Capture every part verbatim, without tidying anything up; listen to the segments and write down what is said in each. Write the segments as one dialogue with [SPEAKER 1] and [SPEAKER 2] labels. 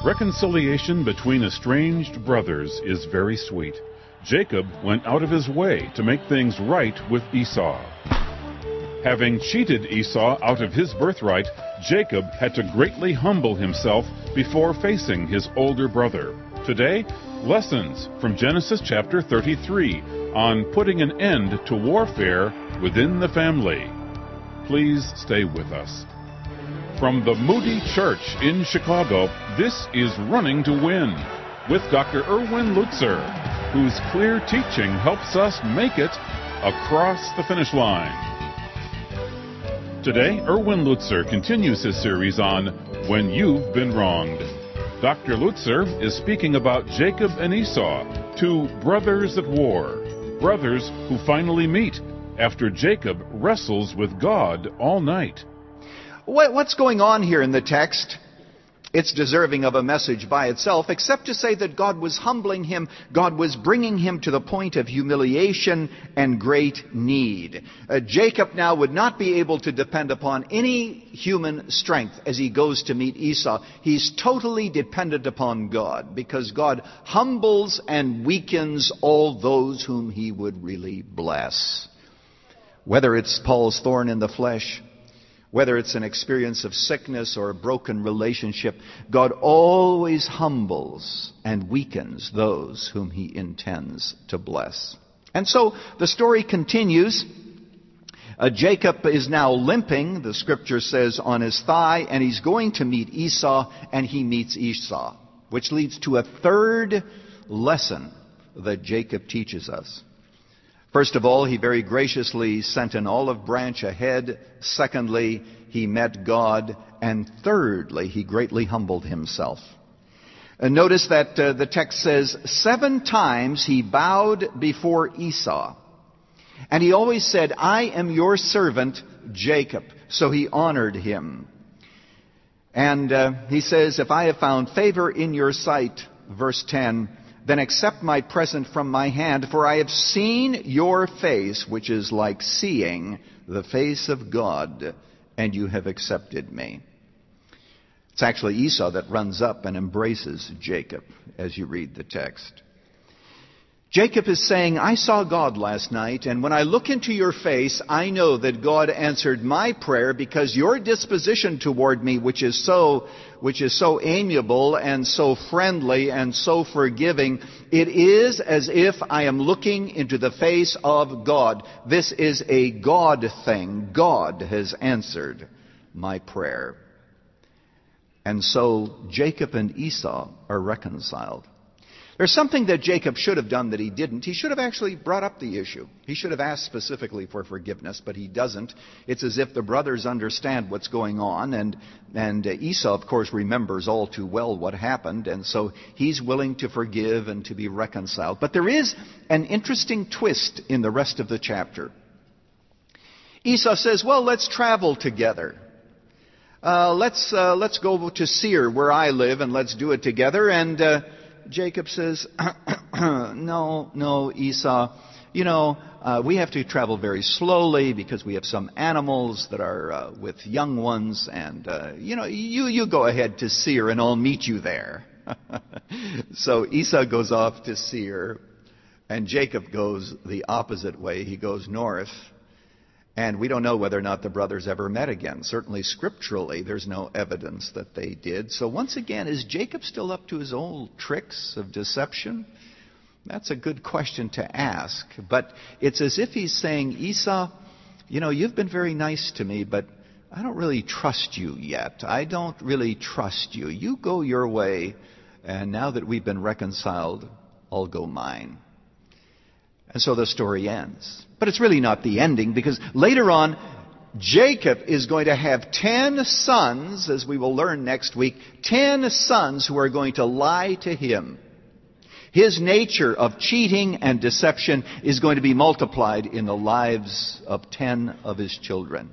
[SPEAKER 1] Reconciliation between estranged brothers is very sweet. Jacob went out of his way to make things right with Esau. Having cheated Esau out of his birthright, Jacob had to greatly humble himself before facing his older brother. Today, lessons from Genesis chapter thirty-three on putting an end to warfare within the family. Please stay with us. From the Moody Church in Chicago, this is Running to Win with Doctor Erwin Lutzer, whose clear teaching helps us make it across the finish line. Today, Erwin Lutzer continues his series on When You've Been Wronged. Doctor Lutzer is speaking about Jacob and Esau, two brothers at war, brothers who finally meet after Jacob wrestles with God all night.
[SPEAKER 2] What's going on here in the text? It's deserving of a message by itself, except to say that God was humbling him. God was bringing him to the point of humiliation and great need. Uh, Jacob now would not be able to depend upon any human strength as he goes to meet Esau. He's totally dependent upon God, because God humbles and weakens all those whom he would really bless. Whether it's Paul's thorn in the flesh, whether it's an experience of sickness or a broken relationship, God always humbles and weakens those whom he intends to bless. And so the story continues. Uh, Jacob is now limping, the scripture says, on his thigh, and he's going to meet Esau, and he meets Esau, which leads to a third lesson that Jacob teaches us. First of all, he very graciously sent an olive branch ahead. Secondly, he met God. And thirdly, he greatly humbled himself. And notice that uh, the text says, seven times he bowed before Esau. And he always said, I am your servant, Jacob. So he honored him. And uh, he says, if I have found favor in your sight, verse ten, then accept my present from my hand, for I have seen your face, which is like seeing the face of God, and you have accepted me. It's actually Esau that runs up and embraces Jacob as you read the text. Jacob is saying, I saw God last night, and when I look into your face, I know that God answered my prayer, because your disposition toward me, which is so, which is so amiable and so friendly and so forgiving, it is as if I am looking into the face of God. This is a God thing. God has answered my prayer. And so Jacob and Esau are reconciled. There's something that Jacob should have done that he didn't. He should have actually brought up the issue. He should have asked specifically for forgiveness, but he doesn't. It's as if the brothers understand what's going on, and, and Esau, of course, remembers all too well what happened, and so he's willing to forgive and to be reconciled. But there is an interesting twist in the rest of the chapter. Esau says, well, let's travel together. Uh, let's, uh, let's go to Seir, where I live, and let's do it together, and... Uh, Jacob says, no, no, Esau, you know, uh, we have to travel very slowly because we have some animals that are uh, with young ones, and, uh, you know, you, you go ahead to Seir and I'll meet you there. So Esau goes off to Seir, and Jacob goes the opposite way. He goes north. And we don't know whether or not the brothers ever met again. Certainly scripturally, there's no evidence that they did. So once again, is Jacob still up to his old tricks of deception? That's a good question to ask. But it's as if he's saying, Esau, you know, you've been very nice to me, but I don't really trust you yet. I don't really trust you. You go your way, and now that we've been reconciled, I'll go mine. And so the story ends. But it's really not the ending, because later on, Jacob is going to have ten sons, as we will learn next week, ten sons who are going to lie to him. His nature of cheating and deception is going to be multiplied in the lives of ten of his children.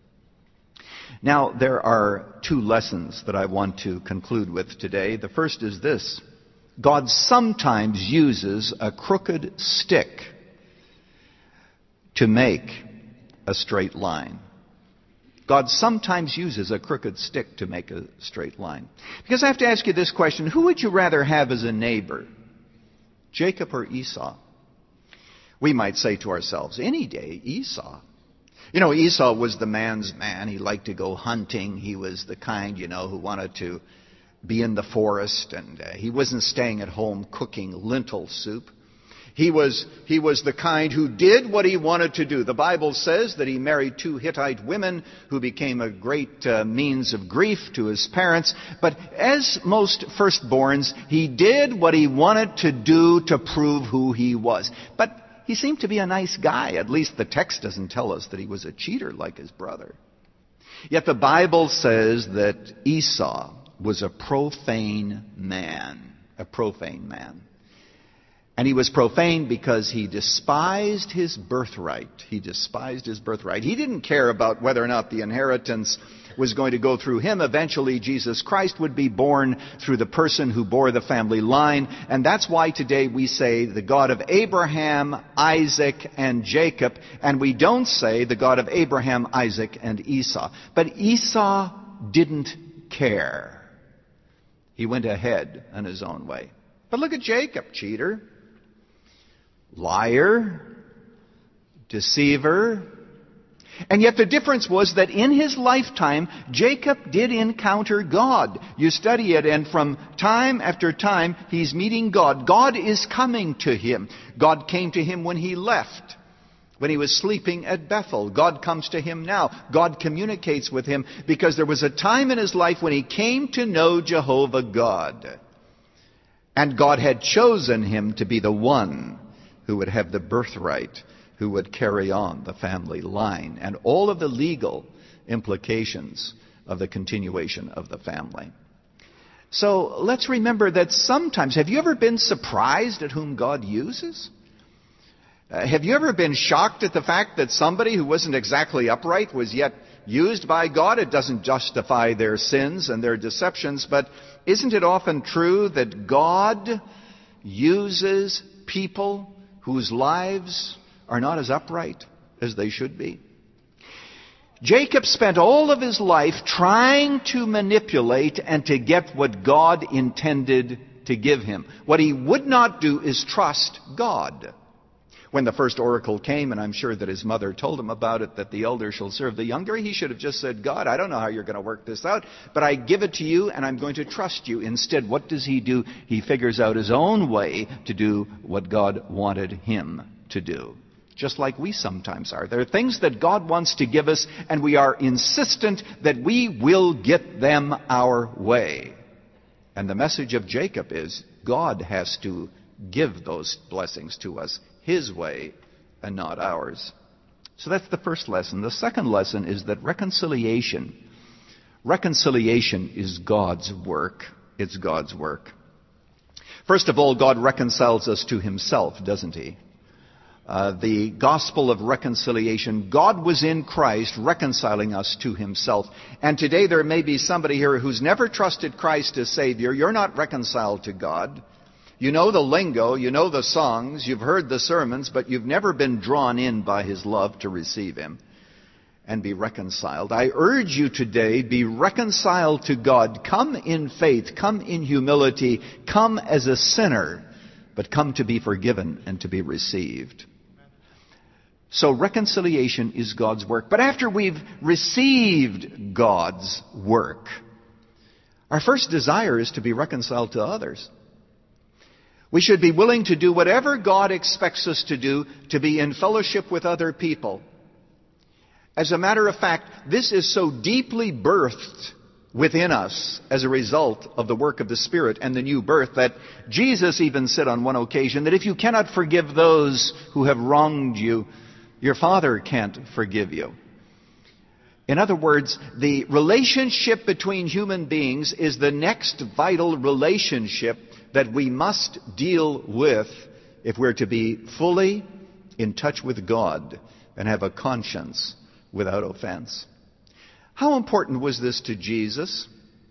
[SPEAKER 2] Now, there are two lessons that I want to conclude with today. The first is this. God sometimes uses a crooked stick to make a straight line. God sometimes uses a crooked stick to make a straight line. Because I have to ask you this question: who would you rather have as a neighbor, Jacob or Esau? We might say to ourselves, any day, Esau. You know, Esau was the man's man. He liked to go hunting. He was the kind, you know, who wanted to be in the forest, and uh, he wasn't staying at home cooking lentil soup. He was, he was the kind who did what he wanted to do. The Bible says that he married two Hittite women who became a great uh, means of grief to his parents. But as most firstborns, he did what he wanted to do to prove who he was. But he seemed to be a nice guy. At least the text doesn't tell us that he was a cheater like his brother. Yet the Bible says that Esau was a profane man. A profane man. And he was profane because he despised his birthright. He despised his birthright. He didn't care about whether or not the inheritance was going to go through him. Eventually, Jesus Christ would be born through the person who bore the family line. And that's why today we say the God of Abraham, Isaac, and Jacob. And we don't say the God of Abraham, Isaac, and Esau. But Esau didn't care. He went ahead in his own way. But look at Jacob, cheater, liar, deceiver. And yet the difference was that in his lifetime, Jacob did encounter God. You study it, and from time after time, he's meeting God. God is coming to him. God came to him when he left, when he was sleeping at Bethel. God comes to him now. God communicates with him because there was a time in his life when he came to know Jehovah God. And God had chosen him to be the one who would have the birthright, who would carry on the family line and all of the legal implications of the continuation of the family. So let's remember that sometimes, have you ever been surprised at whom God uses? Uh, have you ever been shocked at the fact that somebody who wasn't exactly upright was yet used by God? It doesn't justify their sins and their deceptions, but isn't it often true that God uses people whose lives are not as upright as they should be? Jacob spent all of his life trying to manipulate and to get what God intended to give him. What he would not do is trust God. When the first oracle came, and I'm sure that his mother told him about it, that the elder shall serve the younger, he should have just said, God, I don't know how you're going to work this out, but I give it to you and I'm going to trust you. Instead, what does he do? He figures out his own way to do what God wanted him to do. Just like we sometimes are. There are things that God wants to give us, and we are insistent that we will get them our way. And the message of Jacob is God has to give those blessings to us His way and not ours. So that's the first lesson. The second lesson is that reconciliation, reconciliation is God's work. It's God's work. First of all, God reconciles us to Himself, doesn't He? Uh, the gospel of reconciliation, God was in Christ reconciling us to Himself. And today there may be somebody here who's never trusted Christ as Savior. You're not reconciled to God. You know the lingo, you know the songs, you've heard the sermons, but you've never been drawn in by His love to receive Him and be reconciled. I urge you today, be reconciled to God. Come in faith, come in humility, come as a sinner, but come to be forgiven and to be received. So reconciliation is God's work. But after we've received God's work, our first desire is to be reconciled to others. We should be willing to do whatever God expects us to do to be in fellowship with other people. As a matter of fact, this is so deeply birthed within us as a result of the work of the Spirit and the new birth that Jesus even said on one occasion that if you cannot forgive those who have wronged you, your Father can't forgive you. In other words, the relationship between human beings is the next vital relationship that we must deal with if we're to be fully in touch with God and have a conscience without offense. How important was this to Jesus?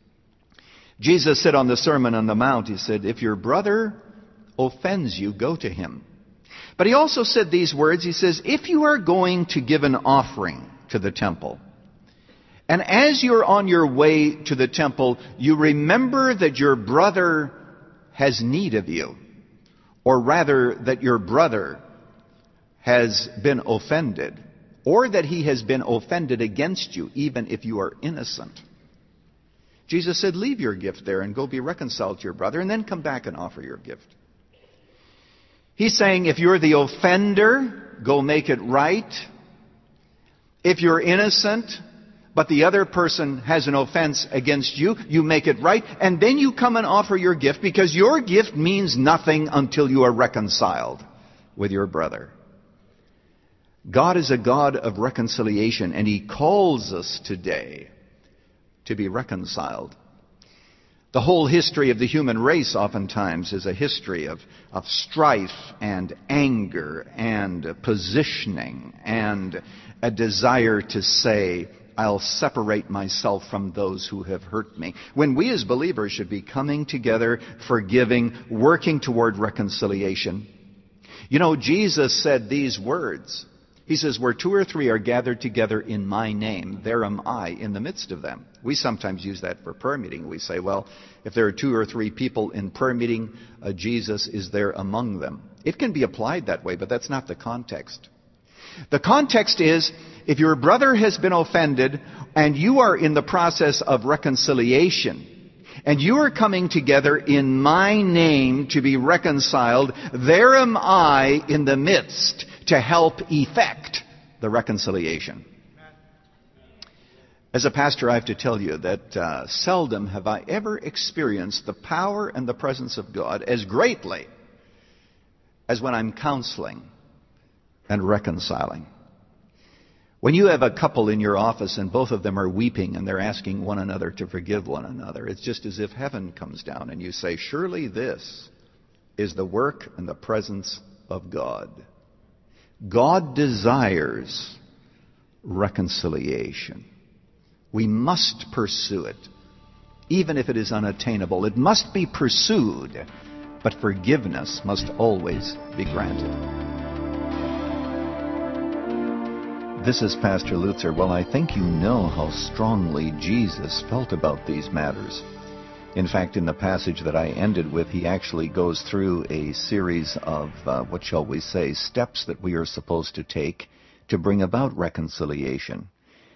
[SPEAKER 2] Jesus said on the Sermon on the Mount, He said, if your brother offends you, go to him. But He also said these words. He says, if you are going to give an offering to the temple, And as you're on your way to the temple, you remember that your brother has need of you. Or rather, that your brother has been offended. Or that he has been offended against you, even if you are innocent. Jesus said, leave your gift there and go be reconciled to your brother, and then come back and offer your gift. He's saying, if you're the offender, go make it right. If you're innocent, but the other person has an offense against you, you make it right, and then you come and offer your gift, because your gift means nothing until you are reconciled with your brother. God is a God of reconciliation, and He calls us today to be reconciled. The whole history of the human race oftentimes is a history of, of strife and anger and positioning and a desire to say, I'll separate myself from those who have hurt me. When we as believers should be coming together, forgiving, working toward reconciliation. You know, Jesus said these words. He says, where two or three are gathered together in my name, there am I in the midst of them. We sometimes use that for prayer meeting. We say, well, if there are two or three people in prayer meeting, uh, Jesus is there among them. It can be applied that way, but that's not the context. The context is, if your brother has been offended and you are in the process of reconciliation, and you are coming together in my name to be reconciled, there am I in the midst to help effect the reconciliation. As a pastor, I have to tell you that uh, seldom have I ever experienced the power and the presence of God as greatly as when I'm counseling and reconciling. When you have a couple in your office and both of them are weeping and they're asking one another to forgive one another, it's just as if heaven comes down and you say, surely this is the work and the presence of God. God desires reconciliation. We must pursue it, even if it is unattainable. It must be pursued, but forgiveness must always be granted. This is Pastor Lutzer. Well, I think you know how strongly Jesus felt about these matters. In fact, in the passage that I ended with, he actually goes through a series of, uh, what shall we say, steps that we are supposed to take to bring about reconciliation.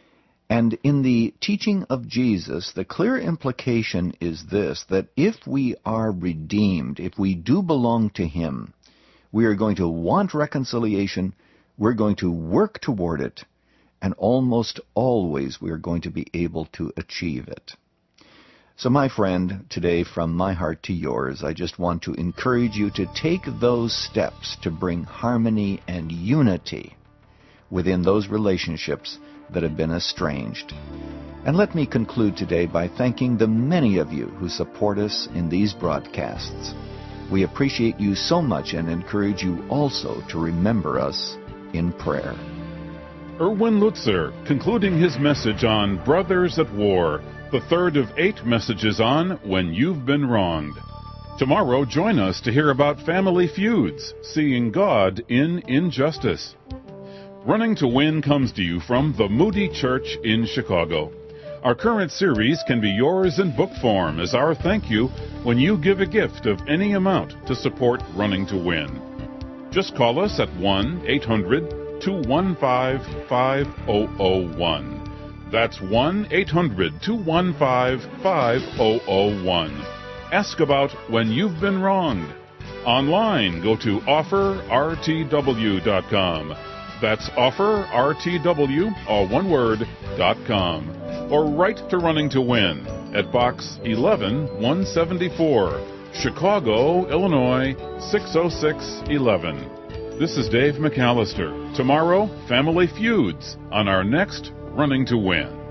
[SPEAKER 2] And in the teaching of Jesus, the clear implication is this, that if we are redeemed, if we do belong to Him, we are going to want reconciliation, we're going to work toward it, and almost always we are going to be able to achieve it. So my friend, today from my heart to yours, I just want to encourage you to take those steps to bring harmony and unity within those relationships that have been estranged. And let me conclude today by thanking the many of you who support us in these broadcasts. We appreciate you so much and encourage you also to remember us in prayer.
[SPEAKER 1] Erwin Lutzer, concluding his message on Brothers at War, the third of eight messages on When You've Been Wronged. Tomorrow, join us to hear about family feuds, seeing God in injustice. Running to Win comes to you from the Moody Church in Chicago. Our current series can be yours in book form as our thank you when you give a gift of any amount to support Running to Win. Just call us at one eight hundred two one five five zero zero one. That's one eight hundred two one five five zero zero one. Ask about When You've Been Wronged. Online, go to offer r t w dot com. That's offer r t w, all one word, dot com. Or write to Running to Win at Box eleven one seventy-four, Chicago, Illinois six oh six eleven. This is Dave McAllister. Tomorrow, family feuds on our next Running to Win.